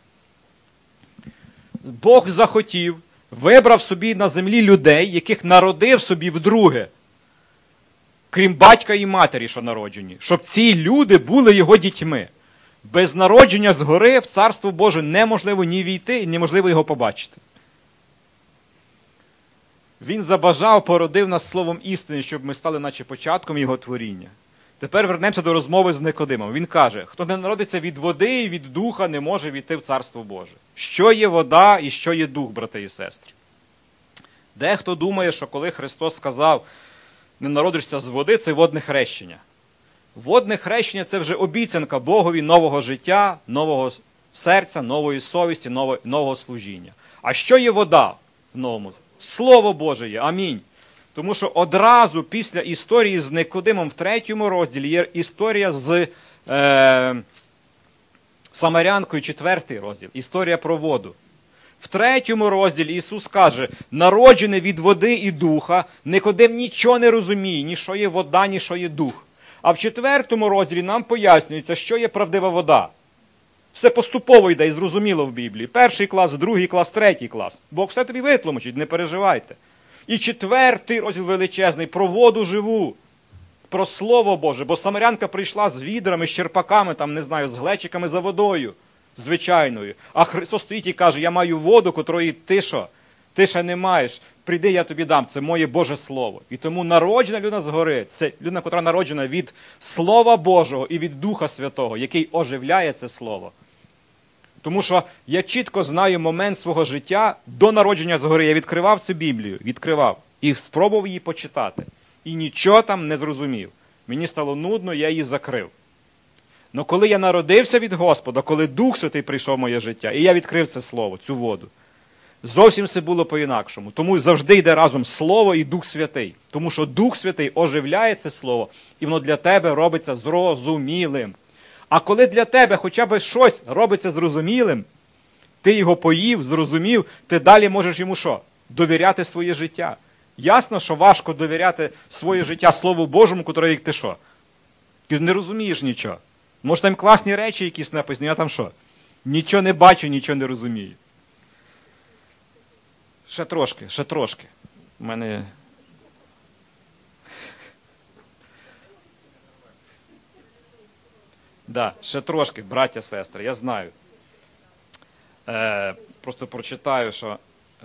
S1: Бог захотів, вибрав собі на землі людей, яких народив собі вдруге. Крім батька і матері, що народжені. Щоб ці люди були його дітьми. Без народження згори в Царство Боже неможливо ні війти, і неможливо його побачити. Він забажав, породив нас словом істини, щоб ми стали наче початком його творіння. Тепер вернемося до розмови з Никодимом. Він каже, хто не народиться від води і від духа, не може війти в Царство Боже. Що є вода і що є дух, брати і сестри? Дехто думає, що коли Христос сказав, не народишся з води, це водне хрещення. Водне хрещення – це вже обіцянка Богові нового життя, нового серця, нової совісті, нового служіння. А що є вода в новому? Слово Боже є. Амінь. Тому що одразу після історії з Никодимом в 3 розділі є історія з Самарянкою, 4 розділ. Історія про воду. В 3 розділі Ісус каже, народжений від води і духа, Никодим нічого не розуміє, ні що є вода, ні що є дух. А в 4 розділі нам пояснюється, що є правдива вода. Все поступово йде і зрозуміло в Біблії. 1 клас, 2 клас, 3 клас. Бог все тобі витлумачить, не переживайте. І 4 розділ величезний про воду живу, про Слово Боже. Бо Самарянка прийшла з відрами, з черпаками, там, не знаю, з глечиками за водою звичайною. А Христос стоїть і каже, я маю воду, котрої ти що? Ти ще не маєш. Прийди, я тобі дам. Це моє Боже Слово. І тому народжена людина згори, це людина, котра народжена від Слова Божого і від Духа Святого, який оживляє це Слово. Тому що я чітко знаю момент свого життя до народження згори. Я відкривав цю Біблію, і спробував її почитати. І нічого там не зрозумів. Мені стало нудно, я її закрив. Но коли я народився від Господа, коли Дух Святий прийшов в моє життя, і я відкрив це Слово, цю воду, зовсім все було по-інакшому. Тому завжди йде разом Слово і Дух Святий. Тому що Дух Святий оживляє це Слово, і воно для тебе робиться зрозумілим. А коли для тебе хоча б щось робиться зрозумілим, ти його поїв, зрозумів, ти далі можеш йому що? Довіряти своє життя. Ясно, що важко довіряти своє життя Слову Божому, котре як ти що? Ти не розумієш нічого. Може там класні речі якісь написані, я там що? Нічого не бачу, нічого не розумію. Ще трошки. У мене... Да, ще трошки, браття, сестри, я знаю. Просто прочитаю, що...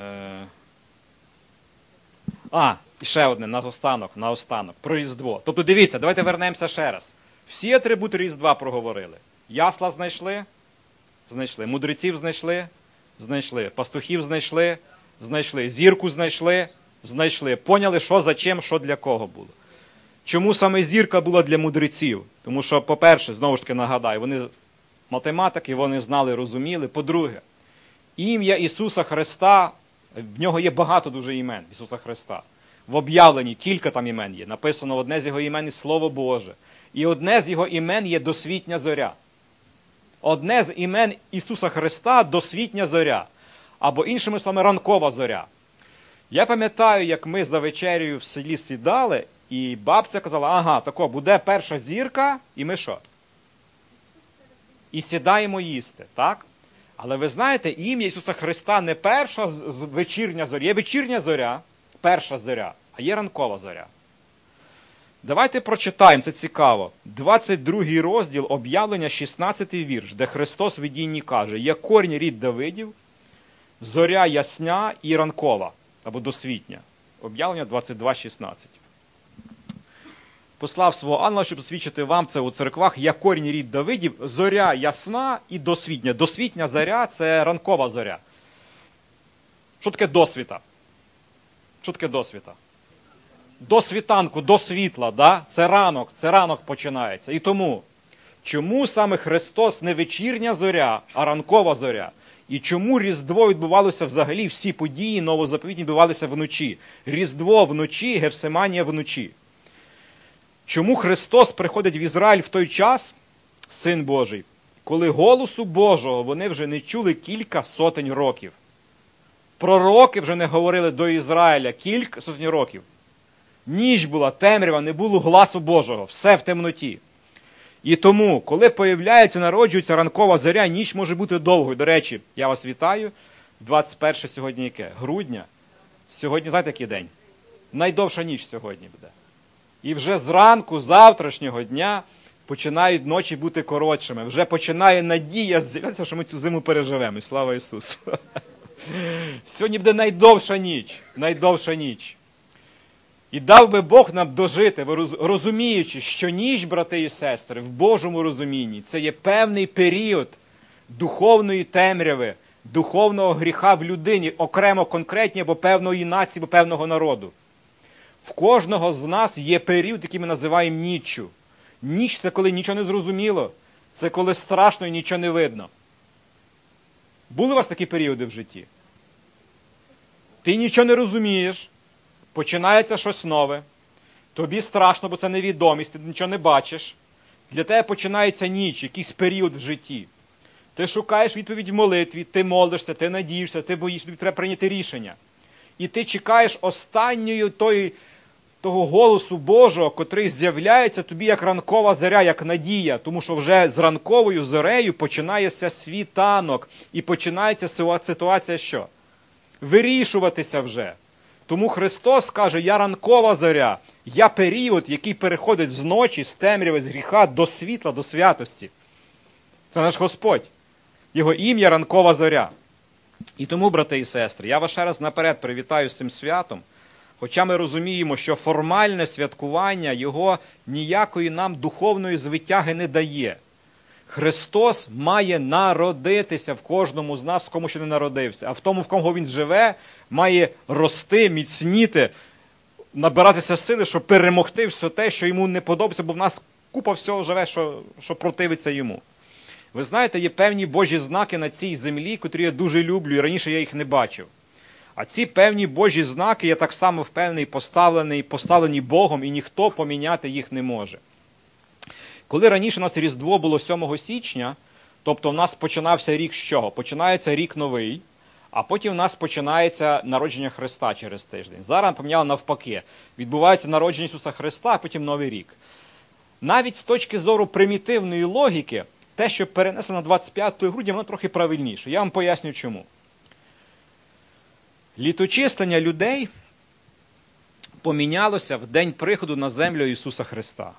S1: І ще одне, наостанок, про Різдво. Тобто дивіться, давайте вернемося ще раз. Всі атрибути Різдва проговорили. Ясла знайшли? Знайшли. Мудреців знайшли? Знайшли. Пастухів знайшли? Знайшли. Зірку знайшли? Знайшли. Поняли, що за чим, що для кого було. Чому саме зірка була для мудреців? Тому що, по-перше, знову ж таки нагадаю, вони математики, вони знали, розуміли. По-друге, ім'я Ісуса Христа, в нього є багато дуже імен Ісуса Христа. В об'явленні кілька там імен є. Написано, одне з його імен – Слово Боже. І одне з його імен є досвітня зоря. Одне з імен Ісуса Христа – досвітня зоря. Або іншими словами, ранкова зоря. Я пам'ятаю, як ми за вечерею в селі сідали, і бабця казала, ага, тако, буде перша зірка, і ми що? І сідаємо їсти, так? Але ви знаєте, ім'я Ісуса Христа не перша вечірня зоря. Є вечірня зоря, перша зоря, а є ранкова зоря. Давайте прочитаємо, це цікаво. 22 розділ об'явлення, 16 вірш, де Христос в видінні каже, «Я корінь рід Давидів, зоря ясня і ранкова» або досвітня. Об'явлення 22:16. Послав свого ангела, щоб засвідчити вам це у церквах, я корінь рід Давидів, зоря ясна і досвітня. Досвітня зоря – це ранкова зоря. Що таке досвіта? Що таке досвіта? До світанку, до світла, да? Це ранок починається. І тому, чому саме Христос не вечірня зоря, а ранкова зоря? І чому Різдво відбувалося взагалі, всі події новозаповітні відбувалися вночі? Різдво вночі, Гефсиманія вночі. Чому Христос приходить в Ізраїль в той час, Син Божий, коли голосу Божого вони вже не чули кілька сотень років? Пророки вже не говорили до Ізраїля кілька сотень років. Ніч була, темрява, не було гласу Божого, все в темноті. І тому, коли появляється, народжується ранкова зоря, ніч може бути довгою. До речі, я вас вітаю. 21 сьогодні яке? Грудня. Сьогодні, знаєте, який день? Найдовша ніч сьогодні буде. І вже зранку, завтрашнього дня, починають ночі бути коротшими. Вже починає надія з'являтися, що ми цю зиму переживемо. І слава Ісусу. Сьогодні буде найдовша ніч. Найдовша ніч. І дав би Бог нам дожити, розуміючи, що ніч, брати і сестри, в Божому розумінні, це є певний період духовної темряви, духовного гріха в людині, окремо конкретні, або певної нації, або певного народу. В кожного з нас є період, який ми називаємо ніччю. Ніч – це коли нічого не зрозуміло, це коли страшно і нічого не видно. Були у вас такі періоди в житті? Ти нічого не розумієш, починається щось нове, тобі страшно, бо це невідомість, ти нічого не бачиш. Для тебе починається ніч, якийсь період в житті. Ти шукаєш відповідь в молитві, ти молишся, ти надієшся, ти боїшся, тобі треба прийняти рішення. І ти чекаєш останньої того голосу Божого, котрий з'являється тобі як ранкова зоря, як надія, тому що вже з ранковою зорею починається світанок і починається ситуація що? Вирішуватися вже. Тому Христос каже, я ранкова зоря, я період, який переходить з ночі, з темряви, з гріха до світла, до святості. Це наш Господь. Його ім'я ранкова зоря. І тому, брати і сестри, я вас ще раз наперед привітаю з цим святом, хоча ми розуміємо, що формальне святкування його ніякої нам духовної звитяги не дає. Христос має народитися в кожному з нас, в кому ще не народився, а в тому, в кому він живе, має рости, міцніти, набиратися сили, щоб перемогти все те, що йому не подобається, бо в нас купа всього живе, що противиться йому. Ви знаєте, є певні Божі знаки на цій землі, котрі я дуже люблю, і раніше я їх не бачив. А ці певні Божі знаки, я так само впевнений, поставлені Богом, і ніхто поміняти їх не може. Коли раніше у нас Різдво було 7 січня, тобто в нас починався рік з чого? Починається рік новий, а потім в нас починається народження Христа через тиждень. Зараз поміняли навпаки. Відбувається народження Ісуса Христа, а потім Новий рік. Навіть з точки зору примітивної логіки, те, що перенесено на 25 грудня, воно трохи правильніше. Я вам поясню чому. Літочистення людей помінялося в день приходу на землю Ісуса Христа.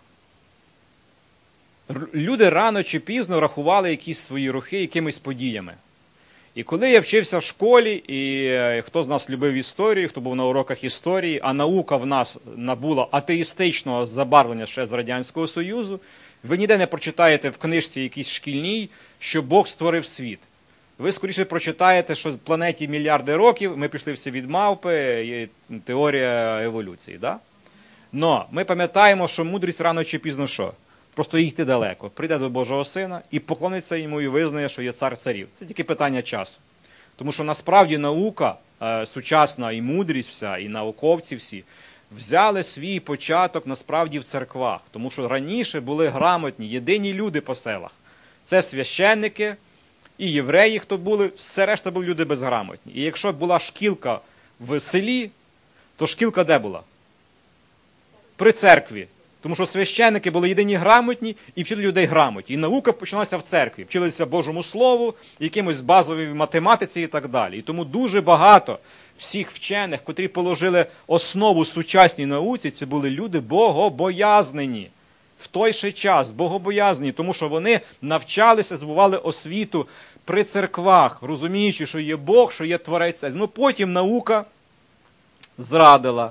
S1: Люди рано чи пізно рахували якісь свої роки якимись подіями. І коли я вчився в школі, і хто з нас любив історію, хто був на уроках історії, а наука в нас набула атеїстичного забарвлення ще з Радянського Союзу, ви ніде не прочитаєте в книжці якійсь шкільній, що Бог створив світ. Ви скоріше прочитаєте, що планеті мільярди років, ми пішли всі від мавпи, є теорія еволюції. Да? Но ми пам'ятаємо, що мудрість рано чи пізно що? Просто йти далеко. Прийде до Божого Сина і поклониться йому і визнає, що є цар царів. Це тільки питання часу. Тому що насправді наука сучасна і мудрість вся, і науковці всі, взяли свій початок насправді в церквах. Тому що раніше були грамотні, єдині люди по селах. Це священники і євреї, хто були, все решта були люди безграмотні. І якщо була шкілка в селі, то шкілка де була? При церкві. Тому що священники були єдині грамотні і вчили людей грамоті. І наука почалася в церкві. Вчилися Божому Слову, якимось базовій математиці і так далі. І тому дуже багато всіх вчених, котрі положили основу сучасній науці, це були люди богобоязнені. В той же час богобоязнені, тому що вони навчалися, здобували освіту при церквах, розуміючи, що є Бог, що є Творець. Ну потім наука зрадила,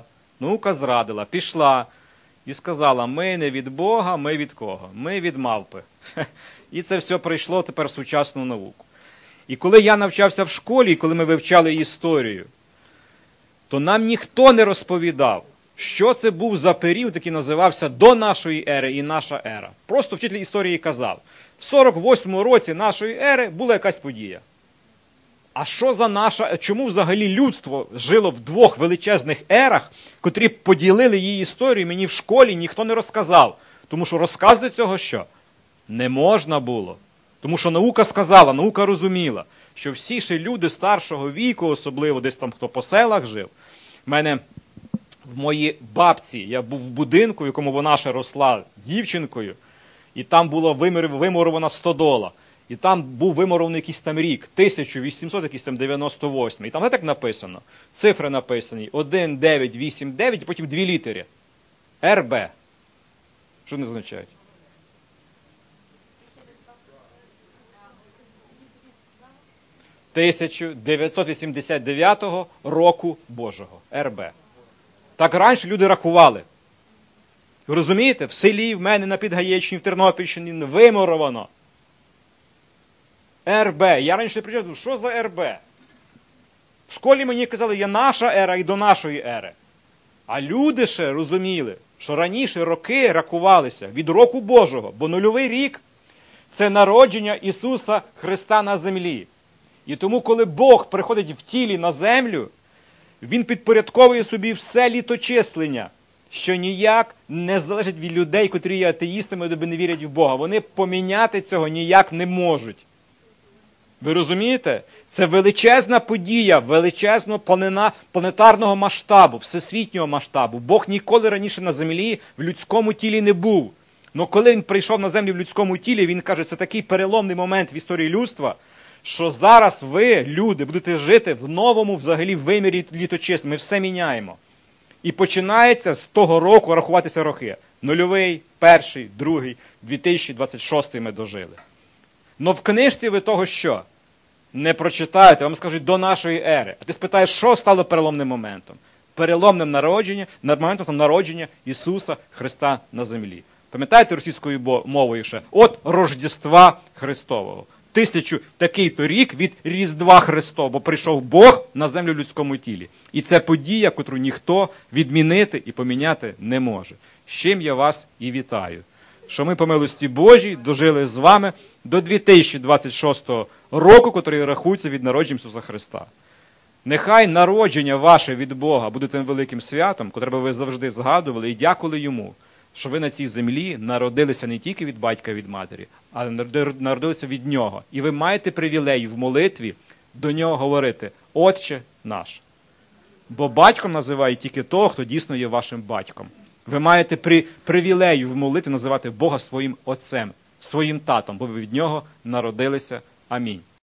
S1: пішла. І сказала, ми не від Бога, ми від кого? Ми від мавпи. І це все прийшло тепер в сучасну науку. І коли я навчався в школі, і коли ми вивчали історію, то нам ніхто не розповідав, що це був за період, який називався до нашої ери і наша ера. Просто вчитель історії казав, в 48-му році нашої ери була якась подія. А що за наша, чому взагалі людство жило в двох величезних ерах, котрі поділили її історію, мені в школі ніхто не розказав. Тому що розказати цього що? Не можна було. Тому що наука сказала, наука розуміла, що всі ще люди старшого віку, особливо десь там хто по селах жив, в мене в моїй бабці, я був в будинку, в якому вона ще росла дівчинкою, і там була вимурована стодола. І там був вимурований якийсь там рік, 1898. І там не так написано. Цифри написані 1, 9, 8, 9, і потім дві літери. РБ. Що вони означають? «1989 року Божого». РБ. Так раніше люди рахували. Ви розумієте? В селі, в мене на Підгаєчні, в Тернопільщині вимуровано. РБ. Я раніше приїжджав, що за РБ? В школі мені казали, є наша ера і до нашої ери. А люди ще розуміли, що раніше роки рахувалися від року Божого, бо нульовий рік – це народження Ісуса Христа на землі. І тому, коли Бог приходить в тілі на землю, Він підпорядковує собі все літочислення, що ніяк не залежить від людей, котрі є атеїстами, або не вірять в Бога. Вони поміняти цього ніяк не можуть. Ви розумієте? Це величезна подія, величезного планетарного масштабу, всесвітнього масштабу. Бог ніколи раніше на землі в людському тілі не був. Но коли Він прийшов на землю в людському тілі, Він каже, це такий переломний момент в історії людства, що зараз ви, люди, будете жити в новому взагалі вимірі літочислення. Ми все міняємо. І починається з того року рахуватися роки. Нульовий, перший, другий, 2026 ми дожили. Но в книжці ви того що? Не прочитаєте, вам скажуть до нашої ери. А ти спитаєш, що стало переломним моментом? Переломним моментом народження Ісуса Христа на землі. Пам'ятаєте російською мовою ще? От Рождества Христового. 1000 такий-то рік від Різдва Христового, бо прийшов Бог на землю в людському тілі. І це подія, котру ніхто відмінити і поміняти не може. З чим я вас і вітаю. Що ми по милості Божій дожили з вами до 2026 року, котрий рахується від народження Ісуса Христа. Нехай народження ваше від Бога буде тим великим святом, котре би ви завжди згадували і дякували Йому, що ви на цій землі народилися не тільки від батька і від матері, але народилися від Нього. І ви маєте привілей в молитві до Нього говорити «Отче наш». Бо батьком називають тільки того, хто дійсно є вашим батьком. Ви маєте привілею в молитві називати Бога своїм отцем, своїм татом, бо ви від Нього народилися. Амінь.